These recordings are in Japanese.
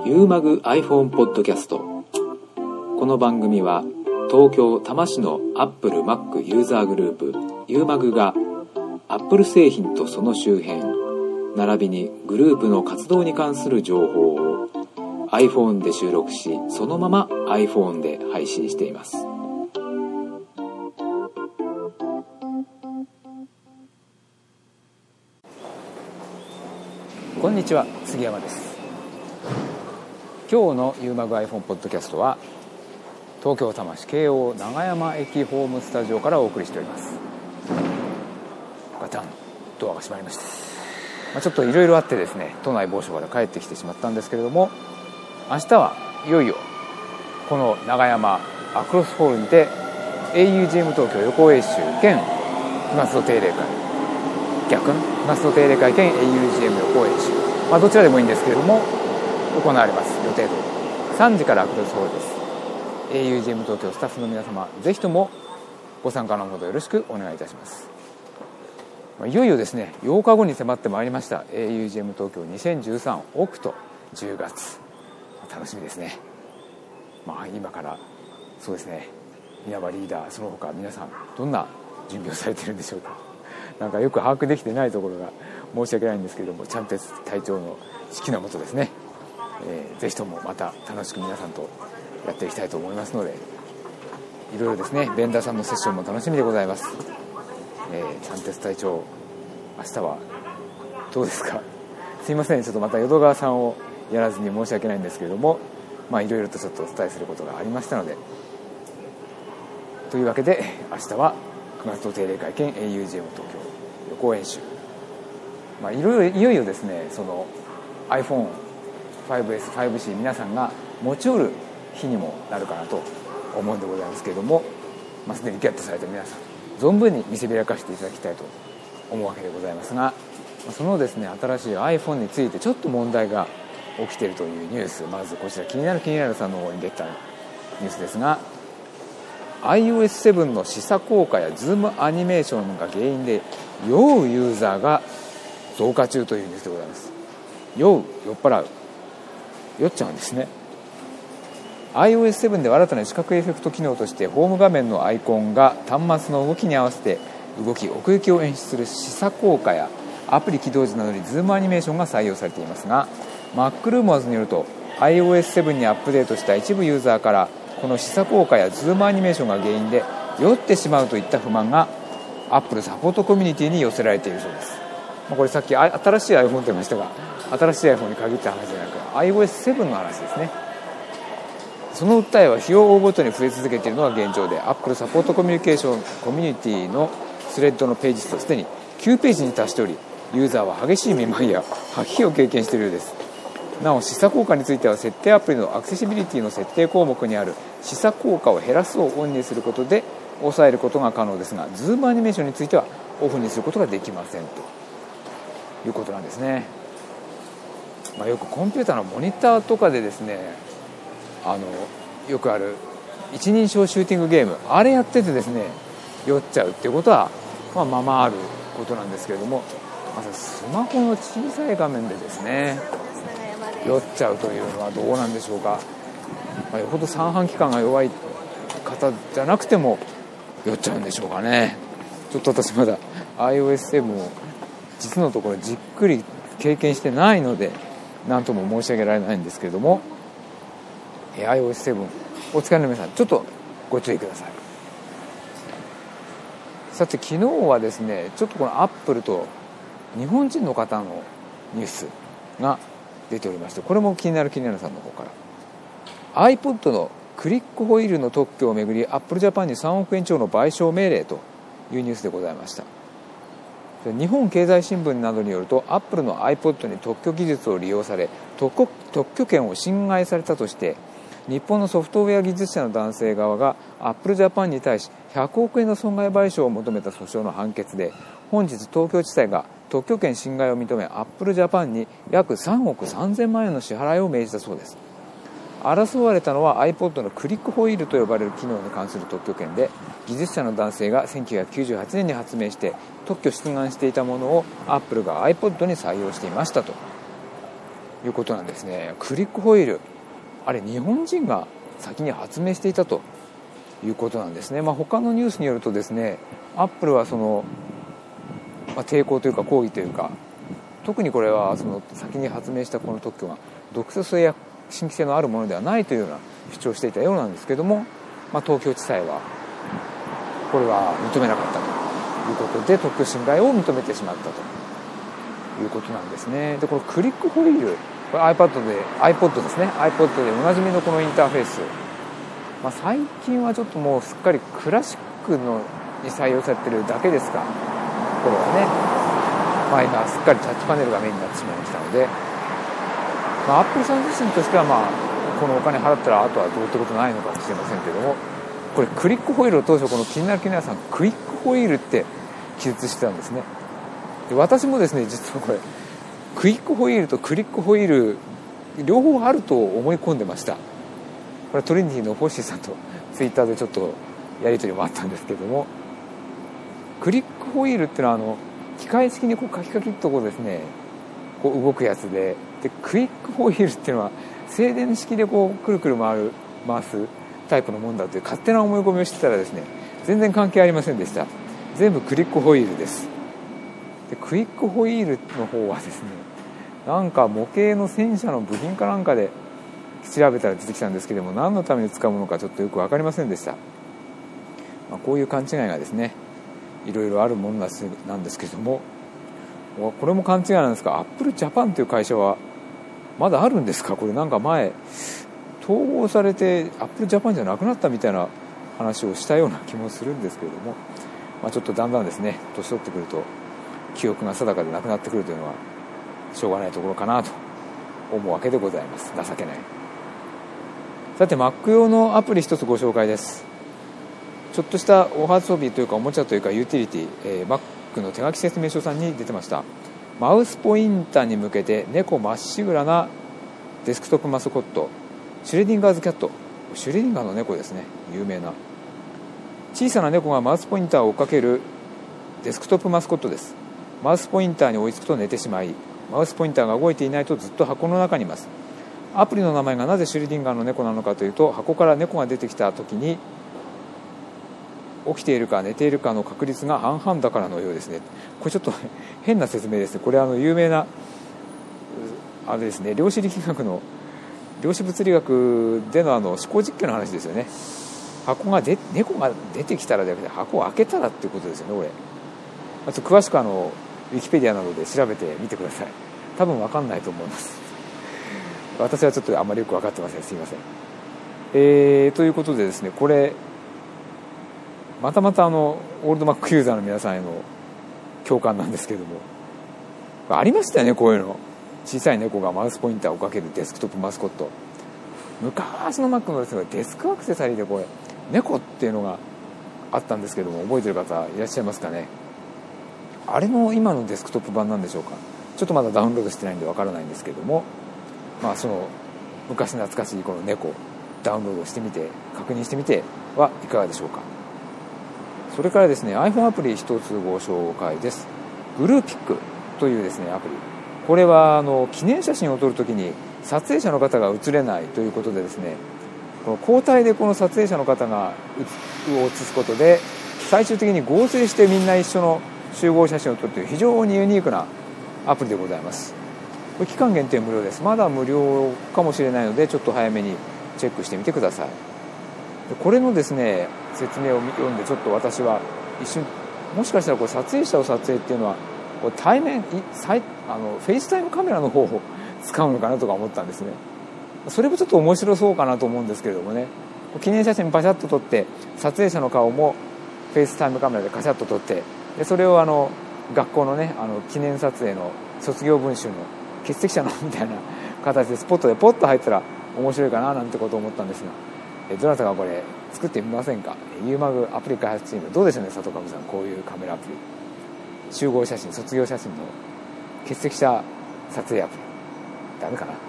ユーマグ iPhone ポッドキャスト。この番組は東京多摩市のアップル Mac ユーザーグループユーマグがアップル製品とその周辺並びにグループの活動に関する情報を iPhone で収録し、そのまま iPhone で配信しています。こんにちは、杉山です。今日のユーマグ iPhone ポッドキャストは東京多摩市京王長山駅ホームスタジオからお送りしております。ガタン、ドアが閉まりました。ちょっといろいろあってですね、都内某所から帰ってきてしまったんですけれども、明日はいよいよこの長山アクロスホールにて augm 東京予行演習兼飛沫の定例会、逆の飛沫の定例会兼 augm 予行演習、どちらでもいいんですけれども行われます。予定通り3時からアクロスホールです。 augm 東京スタッフの皆様、ぜひともご参加のほどよろしくお願いいたします。いよいよですね、8日後に迫ってまいりました augm 東京2013オクト10月、楽しみですね。今からそうですね、稲葉リーダー、その他皆さんどんな準備をされているんでしょうか。なんかよく把握できてないところが申し訳ないんですけれども、チャンペス隊長の指揮のもとですね、ぜひともまた楽しく皆さんとやっていきたいと思いますので、いろいろですね、ベンダーさんのセッションも楽しみでございます。チャンペス隊長、明日はどうですか。すいません、ちょっとまた淀川さんをやらずに申し訳ないんですけれども、いろいろとちょっとお伝えすることがありましたので、というわけで明日は9月の定例会見 augm 東京予行演習、いよいよですね、その iPhone5S、5C 皆さんが持ち寄る日にもなるかなと思うんでございますけれども、すでにゲットされた皆さん存分に見せびらかしていただきたいと思うわけでございますが、そのですね、新しい iPhone についてちょっと問題が起きているというニュース、まずこちら気になるさんの方に出たニュースですが、 iOS7 の示唆効果やズームアニメーションが原因で酔うユーザーが増加中というニュースでございます。酔っ払う、酔っちゃうんですね。 iOS7 では新たな視覚エフェクト機能としてホーム画面のアイコンが端末の動きに合わせて動き、奥行きを演出する示唆効果やアプリ起動時などにズームアニメーションが採用されていますが、MacRumors によると iOS7 にアップデートした一部ユーザーからこの示唆効果やズームアニメーションが原因で酔ってしまうといった不満が Apple サポートコミュニティに寄せられているそうです。これさっき新しい iPhone って言いましたが、新しい iPhone に限った話じゃなく iOS7 の話ですね。その訴えは日を追うごとに増え続けているのが現状で、 Apple サポートコミュニティのスレッドのページ数はすでに9ページに達しており、ユーザーは激しいめまいや吐き気を経験しているようです。なお示唆効果については設定アプリのアクセシビリティの設定項目にある示唆効果を減らすをオンにすることで抑えることが可能ですが、ズームアニメーションについてはオフにすることができませんということなんですね。よくコンピューターのモニターとかでですね、よくある一人称シューティングゲーム、あれやっててですね酔っちゃうっていうことはあることなんですけれども、スマホの小さい画面でですね酔っちゃうというのはどうなんでしょうか。よほど三半規管が弱い方じゃなくても酔っちゃうんでしょうかね。ちょっと私まだ iOS7 を実のところじっくり経験してないので何とも申し上げられないんですけれども、iOS7 お使いの皆さん、ちょっとご注意ください。さて、昨日はですね、ちょっとこのアップルと日本人の方のニュースが出ておりまして、これも気になるさんの方から iPod のクリックホイールの特許をめぐりアップルジャパンに3億円超の賠償命令というニュースでございました。日本経済新聞などによると、アップルの iPod に特許技術を利用され特許権を侵害されたとして日本のソフトウェア技術者の男性側がアップルジャパンに対し100億円の損害賠償を求めた訴訟の判決で、本日東京地裁が特許権侵害を認めアップルジャパンに約3億3000万円の支払いを命じたそうです。争われたのは iPod のクリックホイールと呼ばれる機能に関する特許権で、技術者の男性が1998年に発明して特許出願していたものをアップルが iPod に採用していましたということなんですね。クリックホイール、あれ日本人が先に発明していたということなんですね。他のニュースによるとですね、アップルはその、抵抗というか抗議というか、特にこれはその先に発明したこの特許が独創性や新規性のあるものではないというような主張をしていたようなんですけども、東京地裁はこれは認めなかったということで特許侵害を認めてしまったということなんですね。でこのクリックホイール、これ iPod ですね。 iPod でおなじみのこのインターフェース、最近はちょっともうすっかりクラシックのに採用されてるだけですが、これはね、今すっかりタッチパネルがメインになってしまいましたので、アップルさん自身としてはこのお金払ったらあとはどうってことないのかもしれませんけども、これクリックホイールを当初この気になるさんクイックホイールって記述してたんですね。で私もですね、実はこれクイックホイールとクリックホイール両方あると思い込んでました。これトリニティのフォッシーさんとツイッターでちょっとやり取りもあったんですけども、クリックホイールっていうのは機械式にカキカキっとですね動くやつで、クイックホイールっていうのは静電式でくるくる回すタイプのもんだという勝手な思い込みをしてたらですね、全然関係ありませんでした。全部クリックホイールです。でクイックホイールの方はですね、なんか模型の戦車の部品かなんかで調べたら出てきたんですけども、何のために使うものかちょっとよく分かりませんでした。こういう勘違いがですねいろいろあるものなんですけども、これも勘違いなんですが、アップルジャパンという会社はまだあるんですか。これなんか前統合されてアップルジャパンじゃなくなったみたいな話をしたような気もするんですけれども、ちょっとだんだんですね年取ってくると記憶が定かでなくなってくるというのはしょうがないところかなと思うわけでございます。情けない。さて Mac 用のアプリ一つご紹介です。ちょっとしたお遊びというかおもちゃというかユーティリティ、Mac の手書き説明書さんに出てました。マウスポインターに向けて猫まっしぐらなデスクトップマスコット、シュレディンガーズキャット、シュレディンガーの猫ですね、有名な小さな猫がマウスポインターを追っかけるデスクトップマスコットです。マウスポインターに追いつくと寝てしまい、マウスポインターが動いていないとずっと箱の中にいます。アプリの名前がなぜシュレディンガーの猫なのかというと、箱から猫が出てきた時に起きているか寝ているかの確率が半々だからのようですね。これちょっと変な説明ですね。これ有名なあれですね、量子物理学での思考実験の話ですよね。猫が出てきたらじゃなくて箱を開けたらっていうことですよね。これあと詳しくウィキペディアなどで調べてみてください。多分分かんないと思います。私はちょっとあまりよく分かってません。すいません。ということでですね、これまたオールドマックユーザーの皆さんへの共感なんですけども、ありましたよね、こういうの。小さい猫がマウスポインターを追っかけるデスクトップマスコット。昔の Mac のですがデスクアクセサリーでこれ猫っていうのがあったんですけども、覚えてる方いらっしゃいますかね。あれの今のデスクトップ版なんでしょうか。ちょっとまだダウンロードしてないんでわからないんですけども、その昔懐かしいこの猫ダウンロードしてみて確認してみてはいかがでしょうか。それからですね iPhone アプリ一つご紹介です。ブルーピックというですねアプリ、これは記念写真を撮るときに撮影者の方が写れないということでですね、この交代でこの撮影者の方が写すことで最終的に合成してみんな一緒の集合写真を撮るという非常にユニークなアプリでございます。これ期間限定無料です。まだ無料かもしれないのでちょっと早めにチェックしてみてください。でこれのですね説明を読んでちょっと私は一瞬もしかしたらこれ撮影者を撮影っていうのはこれ対面フェイスタイムカメラの方を使うのかなとか思ったんですね。それもちょっと面白そうかなと思うんですけれどもね、記念写真パシャッと撮って撮影者の顔もフェイスタイムカメラでカシャッと撮って、でそれを学校のね記念撮影の卒業文集の欠席者のみたいな形でスポットでポッと入ったら面白いかななんてことを思ったんですが、どなたがこれ作ってみませんか。ユーマグアプリ開発チームどうでしょうね。佐藤上さん、こういうカメラアプリ、集合写真卒業写真の欠席者撮影アプリダメかな。はい、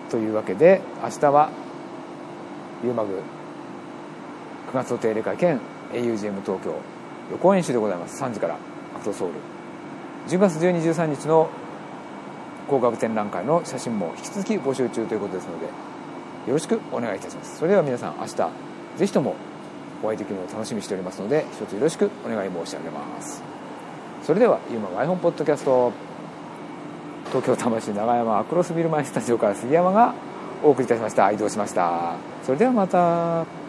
というわけで明日はユーマグ9月の定例会兼 AUGM 東京予行演習でございます。3時からアクトソウル。10月12、13日の工学展覧会の写真も引き続き募集中ということですので、よろしくお願いいたします。それでは皆さん、明日ぜひともお会いできるのを楽しみにしておりますので、一つよろしくお願い申し上げます。それではゆうまマイホームポッドキャスト、東京多摩市長山アクロスビル前スタジオから杉山がお送りいたしました。移動しました。それではまた。